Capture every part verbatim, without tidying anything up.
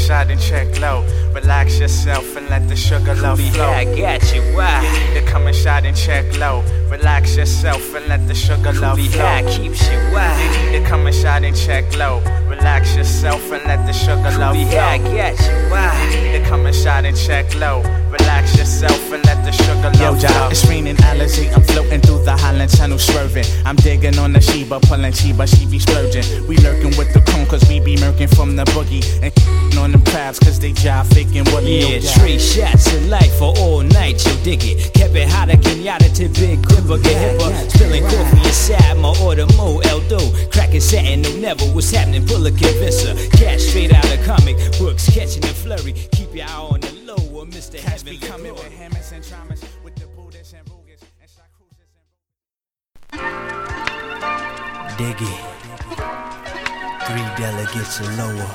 shot and check low. Relax yourself and let the sugar love flow. I got you, why? You need to come and shot and check low. Relax yourself and let the sugar love flow. High keeps you, why? You need to come and shot and check low. Relax yourself and let the sugar love flow. I got you, why? You need to come and shot and check low. Relax yourself and let the sugar love Yo, flow. It's raining Alizé, I'm floating through the Highland Channel swerving. I'm digging on the Sheba, pulling Sheba, she be splurging. We lurking with the cone cause we be murking from the boogie. And on them crabs cause they jive faking woolly. Yeah, three shots of life for all night, you dig it. Kept it hotter, Kenyatta to Big Dipper, get hipper. Spilling coffee inside my order, Mo Eldo. Cracking satin, no never, what's happening, pull a convincer. Cash straight out of comic books, catching the flurry. Keep your eye on the low, or Mister Cats Heaven. be coming with hammers and traumas, with the Buddhas and Rugas and shot cruisers and Dig it. Three delegates or lower.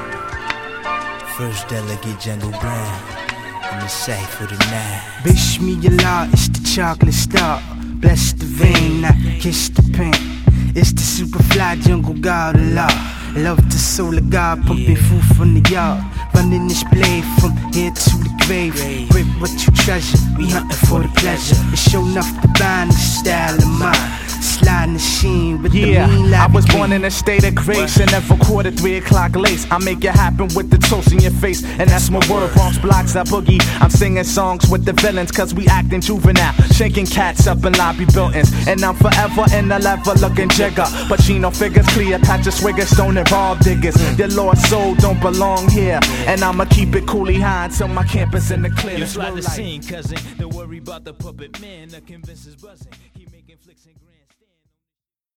First delegate, Jungle Brown. In the safe for the nine. Bismillah, it's the chocolate star. Bless the vein, I kiss the pain. It's the superfly jungle god Allah. Love the soul of God, pumping food from the yard. Running this blade from here to the grave. Grip what you treasure, we hunting for the pleasure. It's show enough to bind the style of mine. Sliding the sheen with Yeah, the mean I was lavender. born in a state of grace and never caught a three o'clock lace. I make it happen with the toast in your face, and that's my word. Bronx blocks, I boogie. I'm singing songs with the villains, cause we acting juvenile. Shaking cats up in lobby buildings, and I'm forever in the level looking jigger. Pacino figures, Cleopatra Swigger, Stone and Rob diggers. Your lost soul don't belong here, and I'ma keep it coolly high until my campus in the clear. You slide the scene, cousin. Don't worry about the puppet man. The convince is buzzing. Keep making flicks and